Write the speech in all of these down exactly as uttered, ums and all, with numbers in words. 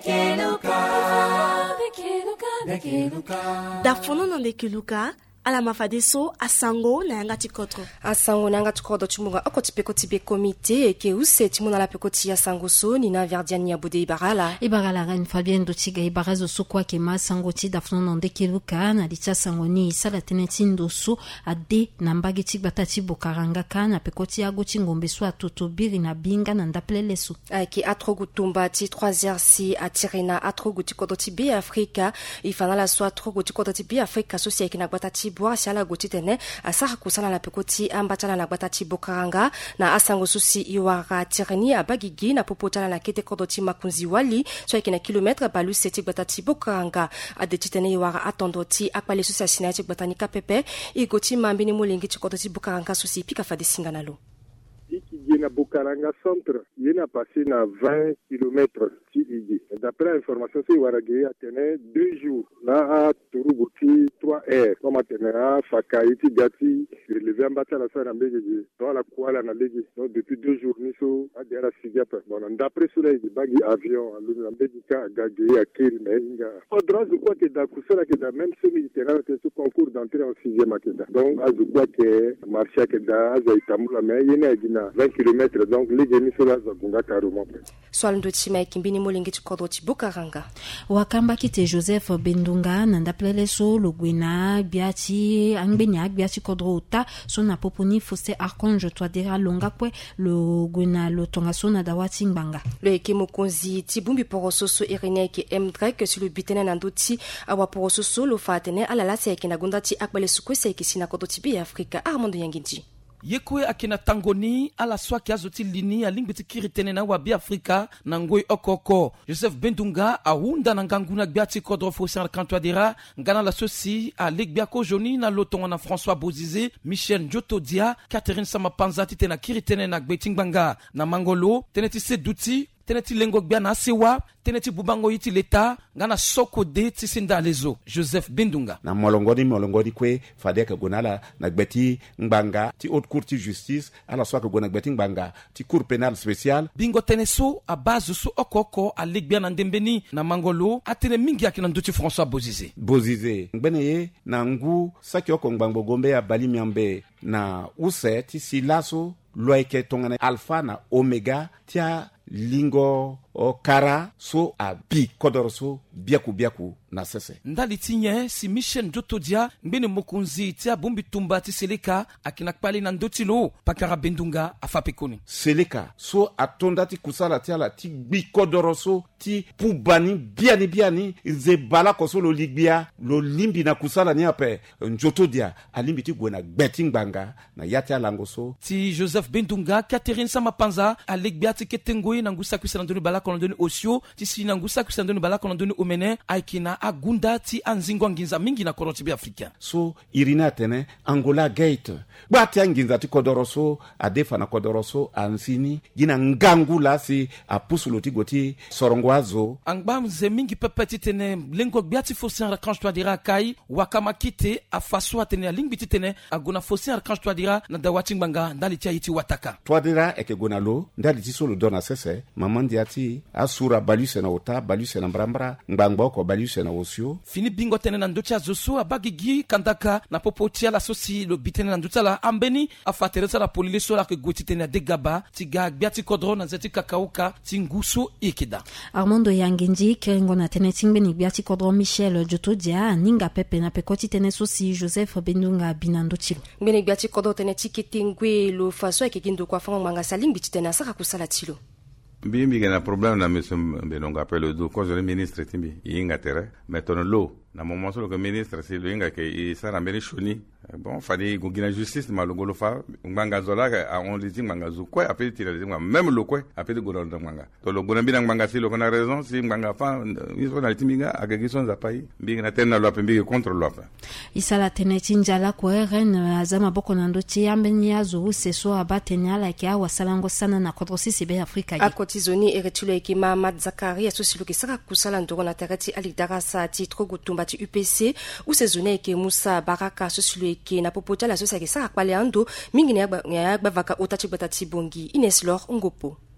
da fono no ndekeluka ala mafadeso asango na yanga tikotro asango na yanga tikotro chimunga akoti pekoti be komite ke use timuna la pekoti ya sango so ni na verdiani ya bude ibarala ibarala ran Fabien Dotiga ibarazo so kwa ke masango ti da fono no ndekeluka na licha sango ni sala teneti ndoso ade na mbage ti batati bokaranga kana pekoti ya goti ngombe so atotobiri na binga na ndaplele so ke atrogu tumba ti trois heures si atirena atrogu ti kodo ti be Afrika ifana la so atrogu ti kodo ti be Afrika so si na batati boa siala goti tene asaka kusala na pekoti ambatala na batati bokaranga na asango susi iwara tireni abagigi na popotala na kete kodoti makunzi wali so ikina kilometre balu seti batati bokaranga adeti tene iwara atondoti akpale susi asinati batani kapepe igoti mambini mulingi ti kodoti bokaranga susi pika fadi singanalo na Bokaranga centre, il a passé na vingt kilomètres Igi. D'après l'information, c'est Waragé a tenu deux jours. Là, à Touroubuti, trois heures. Comme à Tenera, Fakaïti, Gati, relevé en bataille à la fin d'Ambégué. Dans la Kuala, na Légui. Donc, depuis deux jours, nous sommes à Diara Sigap. Bon, d'après cela, il y a des bagues avions, à l'Ambéguika, à Gagé, à Kil, Menga. Faudra, je crois que dans Koussala, que dans même semi-littéraire, c'est ce concours d'entrée en sixième à Keda. Donc, à je crois que marché à Keda, à Zaïtamoula, mais il y a vingt kilomètres. Donc, les génies sont là, Zagunga, carrément. Soit l'Ndotima, Kimbini Molingi, Kodoti Bokaranga. Wakamba kite Joseph Bendunga nanda plele so logwina biati angbenya biati kodrota so na poponi fosse archange toadera longa kwe logwina lotonga so na dawati ngbanga le ekemo konzi tibumbi poroso so irene ke mdrek sur le bitene nandoti awa poroso so lo fatene ala la se ke na gondati akbale sukwese ke sina kodoti bi Afrika Armando Yanginji yekwe akina tangoni ala swaki azoti lini alingbiti kiritene na wabi Afrika na ngoi okoko Joseph Bendunga ahunda na nganguna gbiati kodro fosi arkanto adira ngana la sosi a legbiako joni na lotonga na François Bozizé Michel Njoto Dia Catherine Samapanza tite na kiritene na gbetingbanga na mangolo teneti seduti teneti lengo gbiana sewa teneti bubango yiti leta ngana soko de tisinda lezo Joseph Bendunga na molongodi molongodi kwe fadeka gonala na gbeti ngbanga ti haute cour ti justice ala swaka gona gbeti ngbanga ti cour pénale spéciale bingo teneso a base so okoko a legbiana ndembeni na mangolo atene mingi akina nduti François Bozizé Bozizé ngbene na ngu saki oko ngbango gombe ya bali miambe na use ti silaso loike tongana alpha na omega tia lingo o kara so a bi kodoro so biaku biaku na sese ndali tinye si Michel Njoto Dia mbene mokunzi tia bumbi tumba ti seleka akina kpali na ndotilo pakara Bendunga afapekoni seleka so atonda ti kusala tia la ti bi kodoro so ti pubani biani biani ze bala koso lo ligbia lo limbi na kusala ni ape Njoto Dia alimbi ti gona gbeti ngbanga na yati alango so ti Joseph Bendunga Catherine Samapanza alegbia ti ketengoi na ngusa kusandoni bala konondoni osio ti si na ngusa kusandoni bala konondoni omene aikina agunda ti anzingo nginza mingi na koroti bi Afrika so irina tene Angola gate bati anginza ti kodoroso adefa na kodoroso ansini gina ngangula si apusulo ti goti sorongwazo angba mze mingi pepeti tene lengo biati fosi archange toi dira kai wakama kite afaswa tene lingbi ti tene aguna fosi archange toi dira na dawati ngbanga ndali ti yiti wataka toi dira eke gonalo ndali ti solo dona sese mamandi ati asura baluse na ota baluse na mbrambra ngbangba ko baluse na osio fini bingo tene na ndocha zoso abagigi kandaka na popotia la sosi lo bitene na ndotala ambeni afateresa la polile so la ke goti tene de gaba ti ga biati kodro na zeti kakauka ti nguso ikida Armando Yanginji kengo na tene tingbeni biati kodro Michel Njoto Dia ninga pepe na pekoti tene sosi Joseph Bendunga binando chilo ngene biati kodro tene tikitengwe lo faso ke kindo kwa fanga manga saling bitene saka kusala chilo Bimbi gana problème na monsieur Bendunga appelle do cause le ministre timbi yinga tere maintenant l'eau na moment so le ministre c'est le yinga ke i sara mbeni shoni bon fallait go gina justice ma logolo fa nganga zola a on dit nganga zo quoi appelle tira nganga même le quoi appelle go dans nganga to lo gona bina nganga si lo kona raison si nganga fa iso na timinga agagison za pai mbinga na tena lo apembi contre lo fa isala tene tinjala ko ren azama boko na ndoti ambeni yazo seso abatenya la ke awa salango sana na kodrosi sibe Afrika akotizoni eretule ke Mamad Zakari asosilo ke saka kusala ndoro na tarati alidarasa ti trogutumba ti U P C ou sezone ke Musa Baraka asosilo ke na popota la sosa ke saka kwale ando mingi ne ya vaka otati batati bongi Ines Lor Ngopo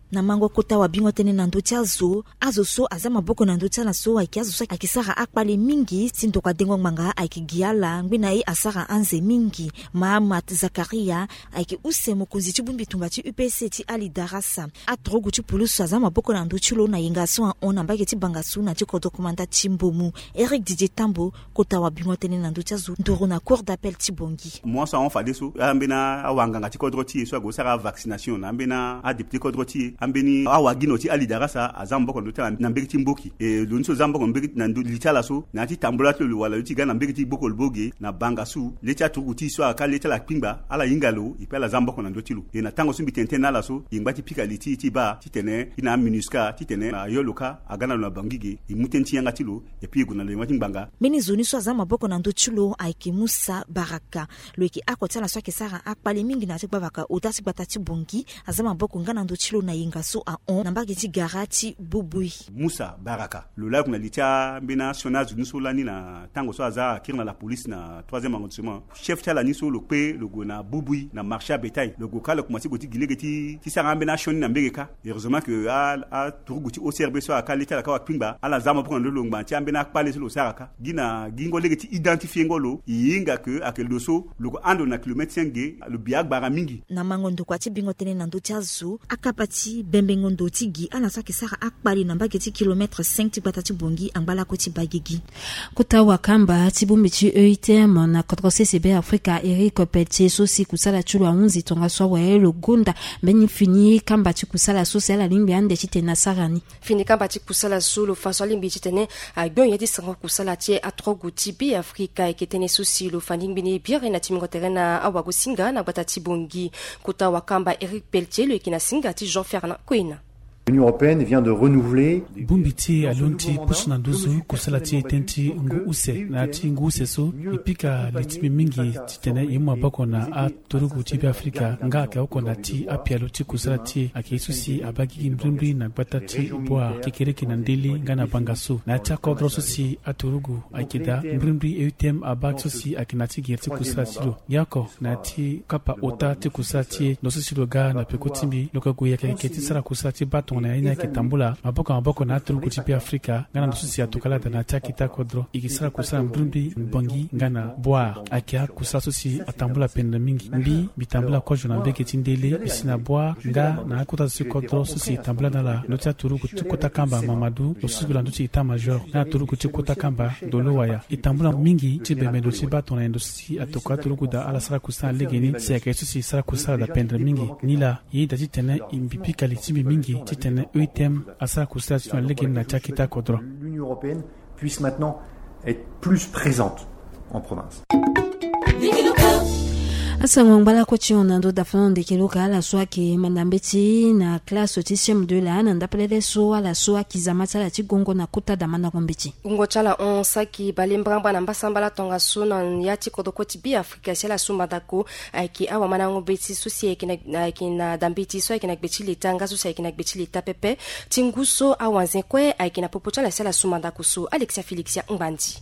na mango kota wa bingo tene na ndoti azo azo so azama boko na ndoti na so aiki azo so akisara akpali mingi sindo kwa dengo manga aiki giala ngwina i asara anze mingi Mahamat Zakaria aiki use mokonzi chibumbi tumbati U P C ti Ali Darasa atrogu ti pulusu azama boko na ndoti lo na yenga so on ambage ti bangasu na ti ko dokumenta Chimbomu Eric Didier Tambo kota wa bingo tene na ndoti azo ndoro na cour d'appel ti bongi moi ça on fade so ambena awanga ti kodro ti so go sara vaccination ambena a député kodro ti ambeni awagino ti Ali Darasa azamba ko ndota na mbeki ti mboki e lunso zamba ko mbeki na litala so na ti tambola to lo wala ti ga na mbeki ti boko lbogi na bangasu leta to uti so aka leta la pingba ala yingalo ipela zamba ko na ndoti lo e na tango sumbi tenten na la so ingba ti pika liti ti ba ti tene ina minuska ti tene na yoloka agana na bangige imutenti yanga ti lo e puis guna le mati mbanga meni zoni so azama boko na ndoti lo aiki Musa Baraka lo eki akota na so ke sara akpali mingi na ti bavaka utati batati bongi azama boko ngana ndoti lo na yinga so a on na mbagi ti garati bubui Musa Baraka le la kuna litia mbina sonage nuso lani na tango so aza kirna la police na troisième arrondissement chef tala ni so le pe le go na bubui na marché à bétail le go kala kuma ti goti gilegeti ti sara mbina shoni na mbegeka heureusement que a a turguti au serbe so aka leta la ka pingba ala zama pour le longba ti ambina akpale so lo saraka gina gingo legeti identifier ngolo yinga que akel doso le go ando na kilomètre cinq le biag bara mingi na mangondo kwa ti bingo tene na ndoti azo akapati bembengondo ti gi ala so ke sara akpali na mbageti kilomètre cinq ti batati bongi ambala ko ti bagigi kota wakamba ti bumbi ti E I T M na kodro C C B Africa Eric Petje so si kusala chulo unzi tonga so wa elo gunda beni fini kamba ti kusala so sala limbi ande ti tena sarani fini kamba ti kusala so lo faso limbi ti tene a gyon yedi sango kusala ti atrogu ti bi Africa e ketene so si lo fani bini biere na ti mingo terena awago singa na batati bongi kota wakamba Eric Petje lo ekina singa ti Jean Fernand Koina. L'Union européenne vient de renouveler bumbiti alunti pusna nduzu kusala ti tenti ngu use na ti ngu use so ipika litimi mingi titene imu abako na a torugu ti bi Afrika nga ke oko na ti apialo ti kusala ti akesusi abagi mbrimbi na gbata ti boa kekereki na ndeli nga na bangaso na ti akodro so si atorugu akida mbrimbi E U T M abak so si akinati gerti kusala ti lo yako na ti kapa ota ti kusala ti no so si lo ga na pekotimbi lokagu ya keketi sara kusala ti baton na ina ke tambula maboko maboko na atorugu ti bi Afrika ngana so si atukala na ti akita kodro ikisara kusala mbrimbi bongi ngana boa akia kusala so si atambula penda mingi mbi bitambula ko jona mbeke ti ndele bisina boa nga na akota so kodro so si tambula na la no ti atorugu ti kota kamba Mamadou lo so bila ti ita major na atorugu ti kota kamba dolo waya itambula mingi ti bemendo ti bato na endo si atoka atorugu da ala sara kusala legeni si akia so si sara kusala da penda mingi nila yi da ti tene imbipika li ti mingi ti tene E U T M asara kusala ti legeni na ti akita kodro. L'Union européenne puisse maintenant être plus présente en province. Asa ngwala ko ti ona ndo dafano de keloka ala so ke mandambeti na classe ti C M deux la na ndapele so ala so akizamata la ti gongo na kota da mana kombeti ngo chala on saki balimbramba na mbasamba la tonga so na yati kodoko ti bi Afrika sela so madako ki awa mana ngombeti so si ekina ekina dambeti so ekina gbeti letanga so si ekina gbeti leta pepe tinguso awanzen kwe ekina popo chala sela so madako so Alexia Felixia Ngbandi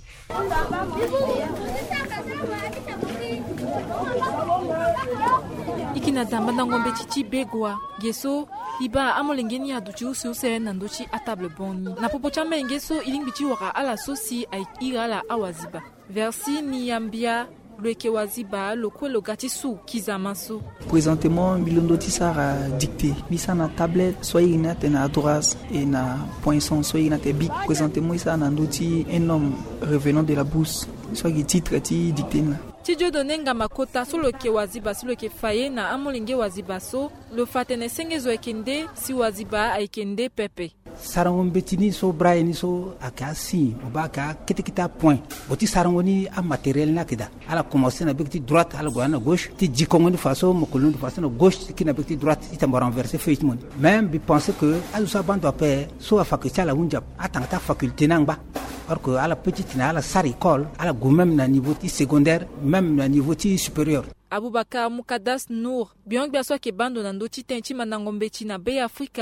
ikina damba na ngombe chichi begwa geso iba amolengeni ya duchi usi use na ndochi a table boni na popo chamba ngeso ilingbichi waka ala sosi ay igala awaziba versi ni yambia lweke waziba lokwe logati su kizamaso présentement bilondo ti sara dicté bisa na tablette soyi na te na droite et na poinçon soyi na te bic présentement isa na ndoti un homme revenant de la bourse soyi titre ti dicté na Tijo donenga makota solo ke waziba solo ke faye na amolinge waziba so lo fatene sengezo ekende si waziba aikende pepe sarangon betini so braini so akasi obaka ketekita point boti sarangoni a matériel na kida ala commencer na bekti droite ala goana gauche ti jikongo ni faso mokolon de faso na gauche ki na bekti droite ti tambo renverser feuillement même bi penser que alu sa bando pe so faculté la hunja atanga faculté nangba alors que à la petite na la sar école à la go même na niveau ti secondaire même na niveau ti supérieur Abubakar Mukadas Nour biong biaso ke bando na ndoti tenti manangombe ti na be Afrika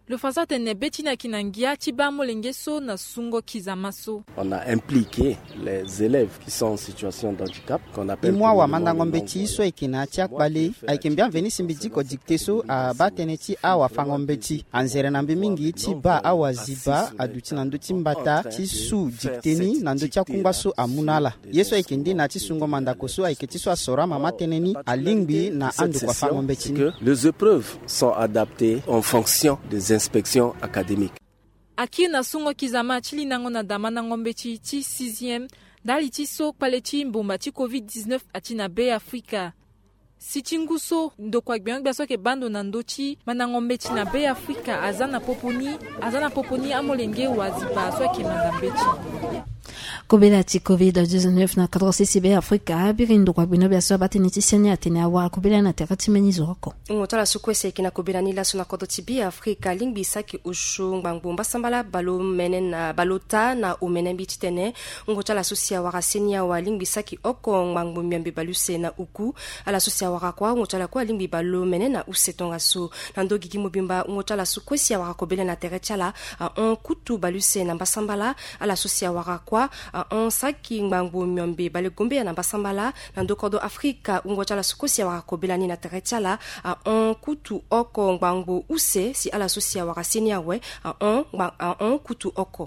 Le faza tene betina kinangia tiba molengeso na sungo kizamaso. On a impliqué les élèves qui sont en situation de handicap qu'on appelle Imwa wa mandanga mbeti so ikina tiak bali aikimbia veni simbidiko dikteso a bateneti awa fangombeti anzere nambe mingi ti ba awa ziba aduti nanduti mbata ti su dikteni nanduti akungaso amunala yeso ikindi na ti sungo mandako so aiketi so asora mama teneni alingbi na andu kwa fangombeti. Les épreuves sont adaptées en fonction des inspections académiques. Aki na sungo kizama chili nango na damana ngombe chi ti sixième dali ti so paleti mbomba ti covid dix-neuf ati na be Afrika. Si tinguso ndo kwa gbiang biaso ke bando na ndochi mana ngombe ti na be Afrika azana poponi azana poponi amolenge waziba so ke mandambechi. Kobela ti covid dix-neuf na kadrosi sibe Afrika birindo kwa bino biaso bateneti seni atene awa kobela na terati menizoko. Ngotala sukwese kina kobela ni la sona kodoti bi Afrika lingbi saki ushu ngbangbo sambala balo menen na balota na umenembi titene ngotala sosia wara senia wa lingbi saki oko ngbangbo miambe baluse na uku ala sosia wara kwa ngotala kwa lingbi balo menen na usetonga so nando gigi mobimba ngotala sukwese wara kobela na terati ala on kutu baluse na basambala ala sosia wara kwa a on saki ngbangu myombe bale gombe na basambala na ndokodo Afrika ungocha la sukosi wa kobelani na teretala a on kutu oko ngbangu use si ala sosia wa senia we a on a on kutu oko.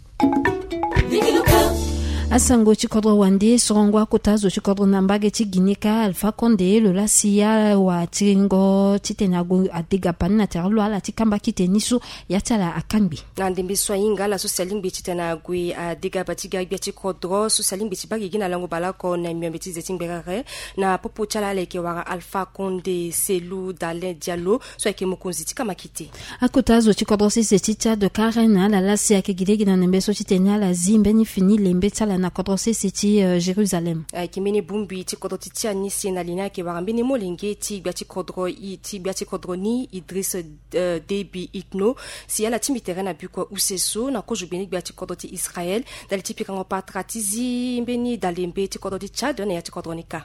Asango chikodro wande sorongwa kotazo chikodro nambage chiginika Alpha Condé le lasia wa tingo titenago adiga panna terlo ala tikamba kitenisu yatala akambi nandimbi swinga la socialing titenago adiga batiga biati kodro socialing bitibagi gina lango balako na myambeti zetingberare na popo chala leke wara Alpha Condé Selu Dalen Diallo so ke mukunzi tikama kiti akotazo chikodro siseticha de Karena la lasia ke gidegi na nembeso titenya la zimbe ni fini lembe tala na kodrose siti uh, Jérusalem. Ay kimene bumbi ti kodro ti tia ni senalina ke warambini molenge ti biati kodro i ti biati kodro ni Idriss uh, Déby Itno si ala ti miterena bukwa useso na kojubini biati kodro ti Israël dal ti pikango patratizi mbeni dalembe ti kodro ti Tchad na ya ti kodro nika.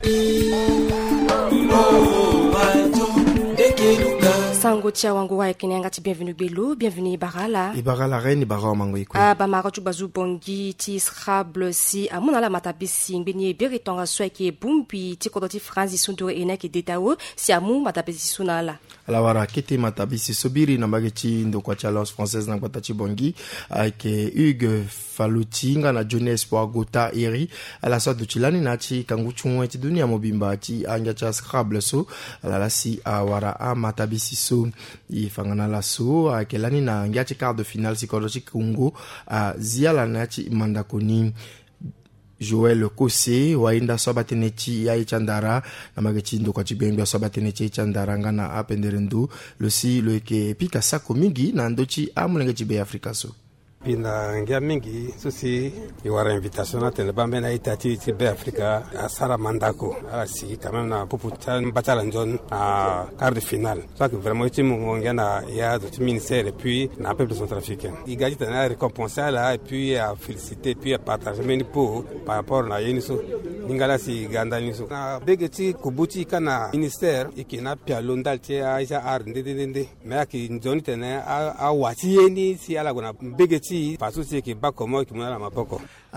Sango tia wangu wa ekenanga ti bienvenue belo bienvenue barala ibarala reine ibara mango iko ah ba mara tu bazu bongi ti scrabble si amona la matabisi ngeni beri tonga so ke bumpi ti kodoti France sunto ena ke detawo si amu matabisi sunala ala wara kete matabisi sobiri na mageti ndo kwa challenge française na kwata ti bongi ke Hugues Falutinga na Jones pour Gota Eri ala so duchilani na ti kanguchunwe ti dunia mobimba ti anga cha scrabble so ala la si awara a matabisi so ifangana la so akelani na ngia ti quart de finale si kodoti Congo a ziala na ti mandakoni Joël Kose wainda sobateneti ya ichandara na mageti ndo kwa chibengwa sobateneti ya ichandara ngana apenderendu le si le ke pika sako mingi na ndochi amulenge chibe Afrika so pina ngia mingi susi iwara invitation na tele bambe na itati ti be Afrika asara mandako ala si quand même na popu tan batala njon à quart de finale ça que vraiment ti mo ngia na ya do ti ministère et puis na peuple centrafricain il gagne na récompenser là et puis à féliciter puis à partager meni po par rapport na yeniso ngala si ganda niso na begeti kubuti kana ministère ikina pia londal ti a ja ar ndende mais ki njon tene a wati yeni si ala gona begeti pasusi ki bakomo ki mwana mapoko